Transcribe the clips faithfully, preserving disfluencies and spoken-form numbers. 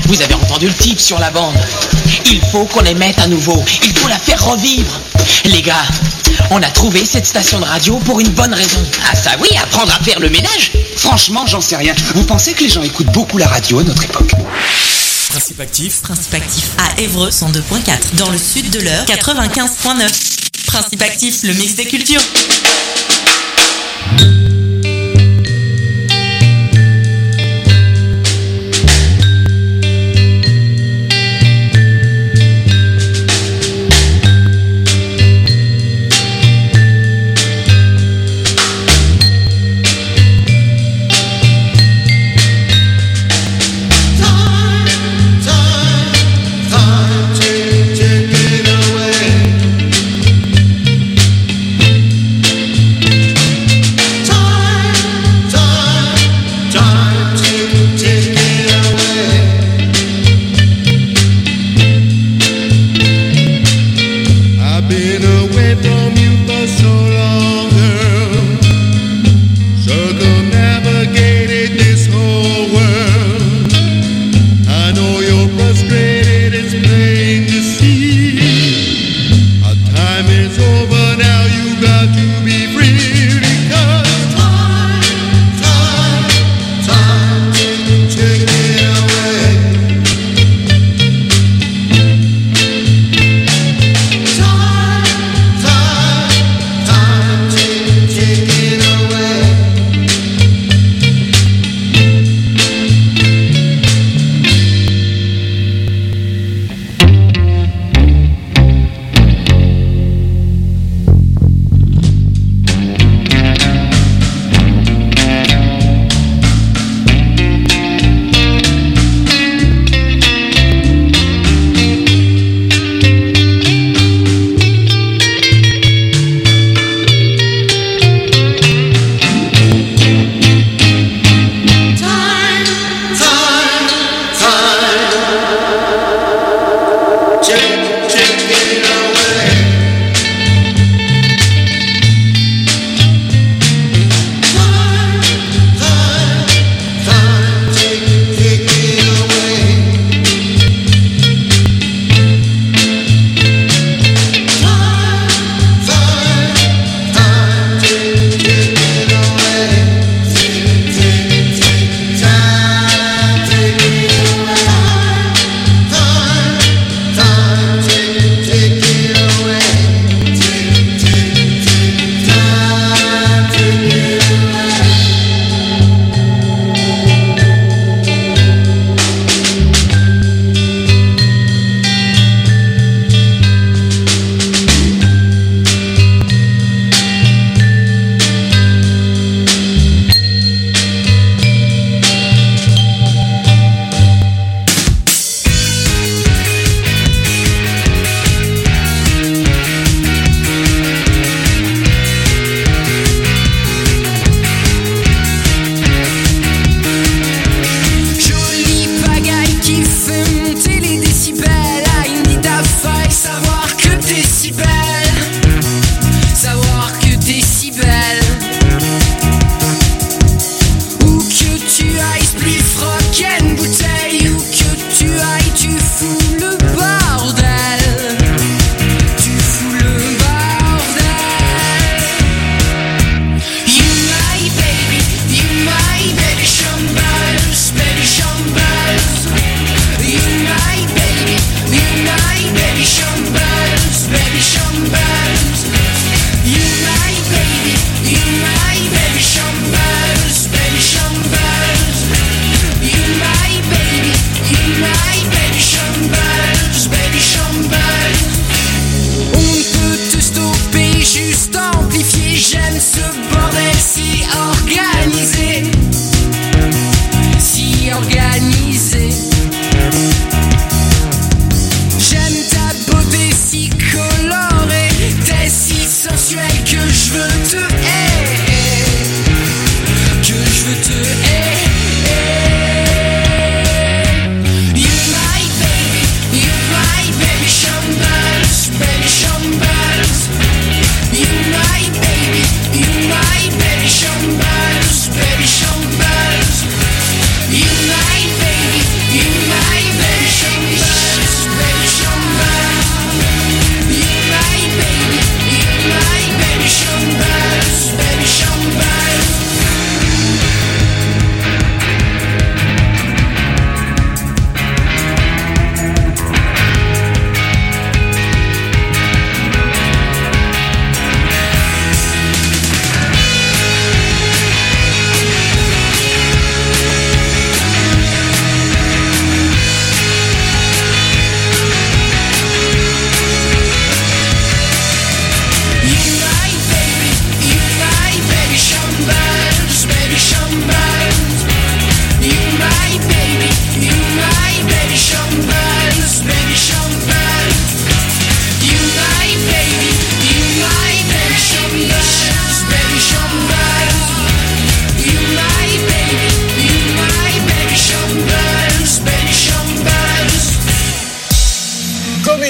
Vous avez entendu le type sur la bande. Il faut qu'on les mette à nouveau. Il faut la faire revivre. Les gars, on a trouvé cette station de radio pour une bonne raison. Ah ça oui, apprendre à faire le ménage. Franchement, j'en sais rien. Vous pensez que les gens écoutent beaucoup la radio à notre époque ? Principe actif. Principe actif à Évreux cent deux point quatre. Dans le sud de l'Eure quatre-vingt-quinze point neuf. Principe actif, le mix des cultures. Time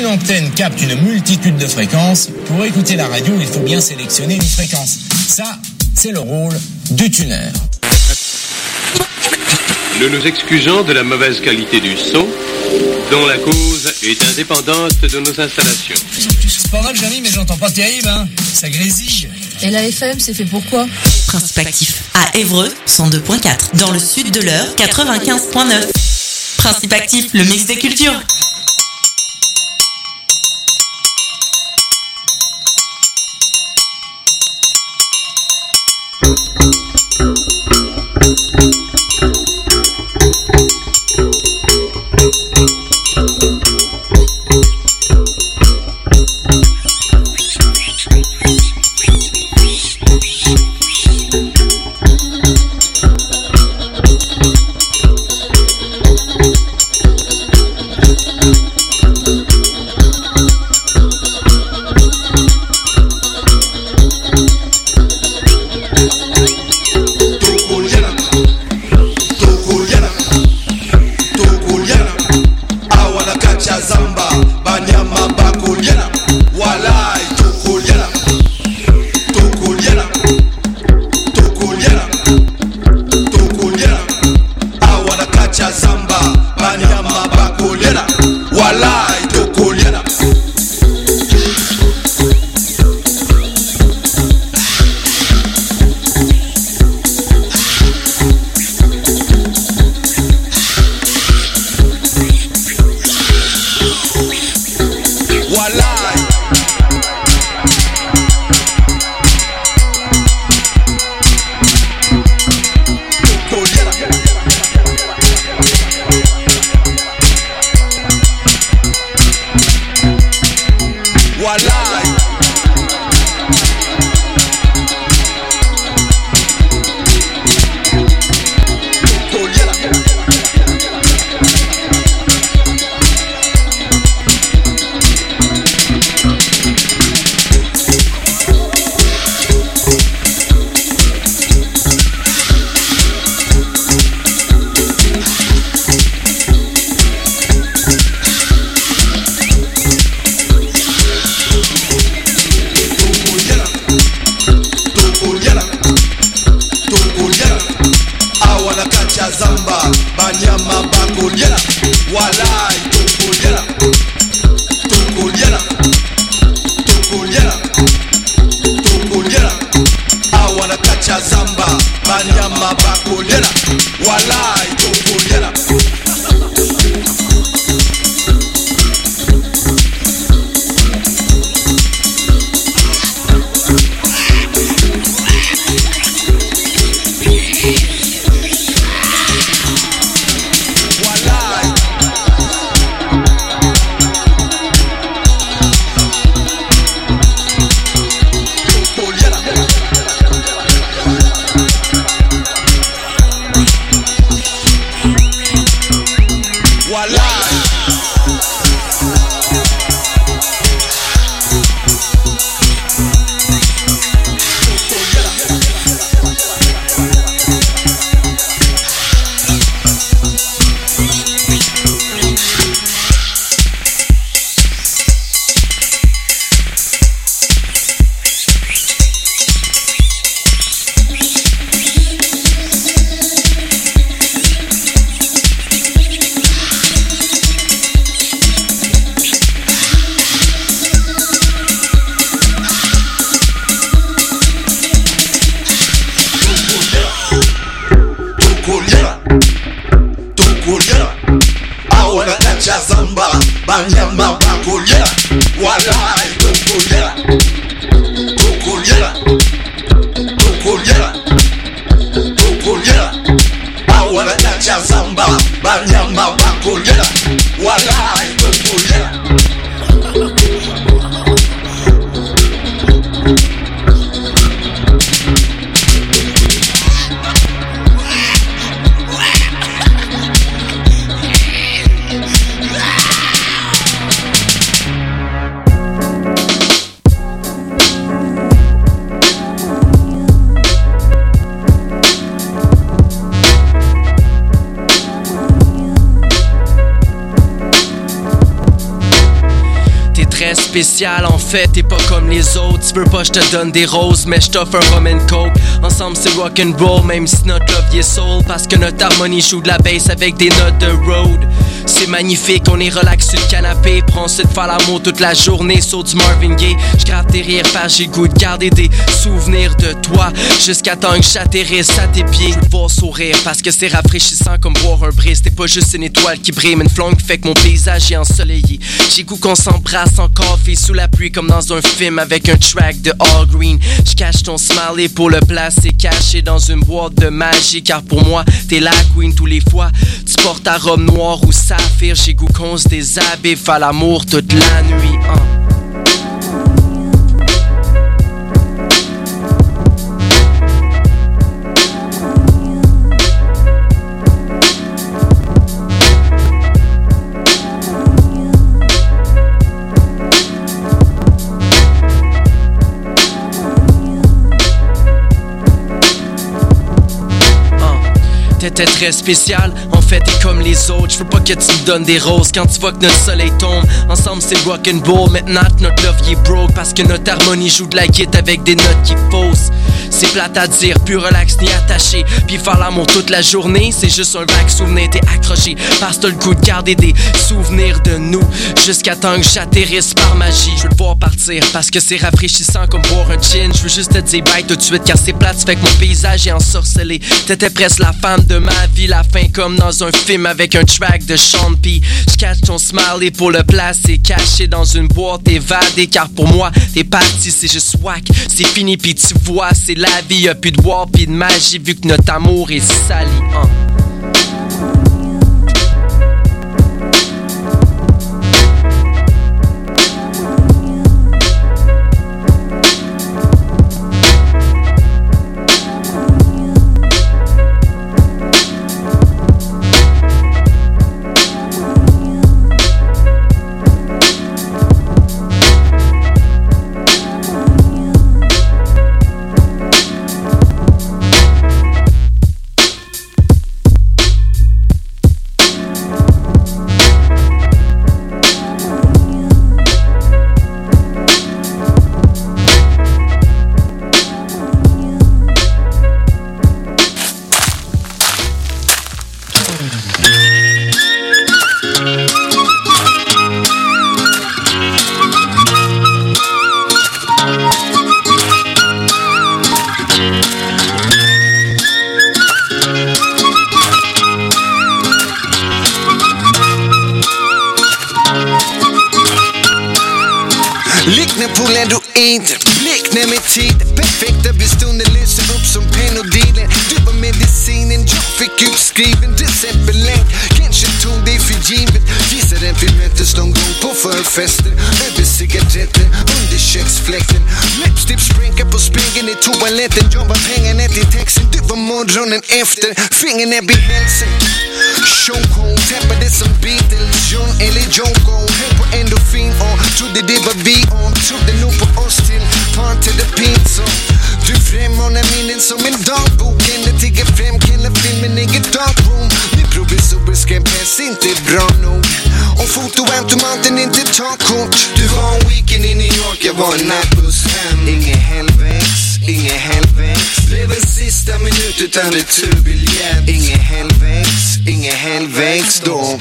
une antenne capte une multitude de fréquences, pour écouter la radio, il faut bien sélectionner une fréquence. Ça, c'est le rôle du tuner. Nous nous excusons de la mauvaise qualité du son, dont la cause est indépendante de nos installations. C'est pas mal, Jérémy, mais j'entends pas terrible, hein. Ça grésille. Et la F M, c'est fait pour quoi? Principe actif à Évreux, cent deux point quatre. Dans le sud de l'Eure, quatre-vingt-quinze point neuf. Principe actif, le mix des cultures. spécial, en fait t'es pas comme les autres. Tu veux pas j'te donne des roses, mais j't'offre un rum and coke. Ensemble c'est rock'n'roll, même si notre love y est soul. Parce que notre harmonie joue de la bass avec des notes de road. C'est magnifique, on est relax sur le canapé. Prends ce de faire l'amour toute la journée sur du Marvin Gaye. J'grave tes rires parce j'ai goût de garder des souvenirs de toi jusqu'à temps que j'atterrisse à tes pieds. Je veux te voir sourire parce que c'est rafraîchissant comme boire un brise. T'es pas juste une étoile qui brille, mais une flamme qui fait que mon paysage est ensoleillé. J'ai goût qu'on s'embrasse en café sous la pluie comme dans un film avec un track de All Green. J'cache ton smiley pour le placer caché dans une boîte de magie. Car pour moi t'es la queen tous les fois. Tu portes ta robe noire ou saphir. J'ai goût qu'on se déshabille, faire l'amour toute la nuit hein. T'étais très spécial, en fait t'es comme les autres. Je veux pas que tu me donnes des roses quand tu vois que notre soleil tombe. Ensemble c'est rock'n'roll, maintenant notre love y est broke. Parce que notre harmonie joue de la guitare avec des notes qui faussent. C'est plate à dire, plus relax ni attaché. Puis faire l'amour toute la journée, c'est juste un vague souvenir. T'es accroché parce que t'as le goût de garder des souvenirs de nous jusqu'à temps que j'atterrisse par magie. Je veux te voir partir parce que c'est rafraîchissant comme boire un gin. Je veux juste te dire bye tout de suite car c'est plate, ça fait que mon paysage est ensorcelé. T'étais presque la femme de ma vie, la fin comme dans un film avec un track de Sean P. J'cache ton smiley pour le placer caché dans une boîte évadée. Car pour moi t'es parti, c'est juste whack. C'est fini pis tu vois, c'est la vie, y'a plus de boire pis de magie vu que notre amour est sali hein. Liknepoolen du inte, likne med tid. Perfekta bestunder lyser upp som penodilen. Du var medicinen jag fick utskriven. Decemberlänk, kanske tog dig för givet. Gissar den vi möttes någon gång på förfester. Över cigaretter, under köksfläkten. Läppstift sprinkar på spegeln i toaletten. Jobbar pengarna till texten, du var morgonen efter. Fingernäbb i hälsen. Chokehold, tappade som Beatles, John eller Joko. Höll på endorfin och trodde det var vi och trodde nog på oss till Pan till the pizza. Du frammanar minnen som en dagbok. Eller tigger fram killar filmen i ett darkroom. Min provisoriska press inte bra nog. Och fotoautomaten inte tar kort. Du var en weekend i New York, jag var en nattbuss hem. Ingen helvex, ingen helvex. Blev en sista minut utan returbiljett. Ingen helvex, ingen helvex då.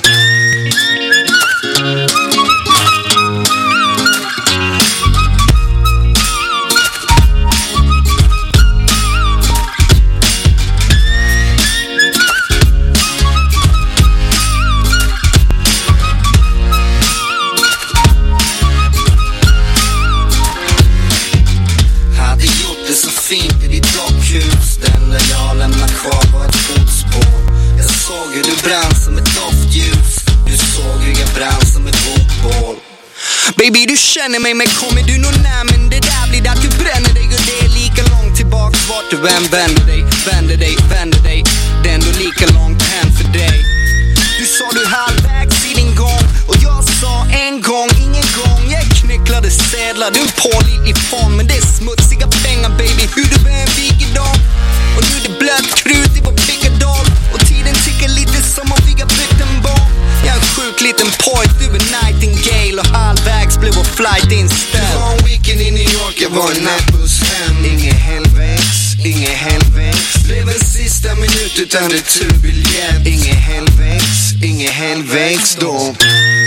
Baby du känner mig men kommer du nog när. Men det där blir att du bränner dig. Och det är lika långt tillbaks vart du än vänder dig. Vänder dig, vänder dig. Det är ändå lika långt hem för dig. Du sa du halvvägs i din gång. Och jag sa en gång, ingen gång. Jag knycklade sedlar, du är en pålitlig form. Men det är smutsiga pengar baby. Hur du är en vikedom. Och nu är det blött krut i vår pickadoll. Och tiden tickar lite som om vi har byggt en bomb. Jag är en sjuk liten pojk, du är nightingale och halvvägs blev vår flight inställd. Det var en weekend i New York, jag var en nattbuss hem. Ingen helvägs, ingen helvägs. Blev en sista minut utan returbiljett. Ingen helvägs, ingen helvägs då.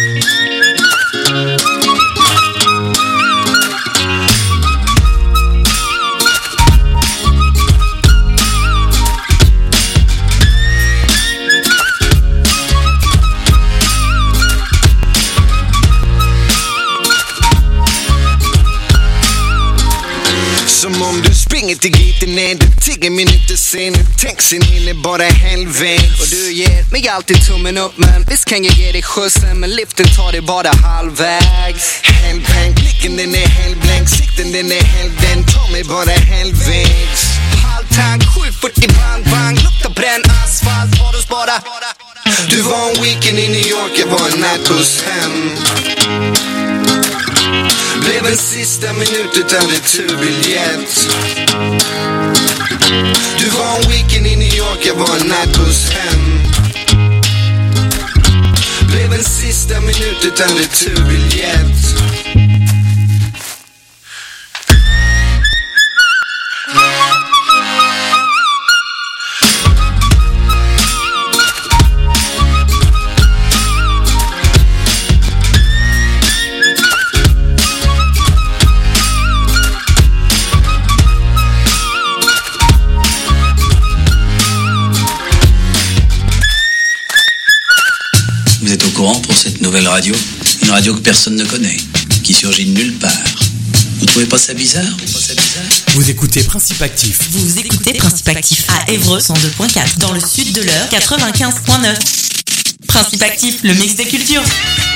Som om du springer till gaten ner, du tio minuter sen. Taxin hinner bara helvägs. Och du ger mig alltid tummen upp, men visst kan jag ge dig skjutsen, men liften tar dig bara halvvägs. Helbänk, blicken den är helblank, sikten den är helden, ta mig bara helvägs. Halvtank, sju fyrtio bang bang, luktar bränn asfalt, har du spara. Du var en weekend i New York, jag var en nattbuss hem. Blev en sista minut utan returbiljett. Du var en weekend i New York, jag var en nattbuss hem. Blev en sista minut utan returbiljett. Vous êtes au courant pour cette nouvelle radio? Une radio que personne ne connaît, qui surgit de nulle part. Vous trouvez pas ça bizarre? Vous trouvez pas ça bizarre? Vous écoutez Principe Actif. Vous écoutez Principe Actif à Évreux cent deux point quatre, dans le sud de l'Eure quatre-vingt-quinze point neuf. Principe Actif, le mix des cultures.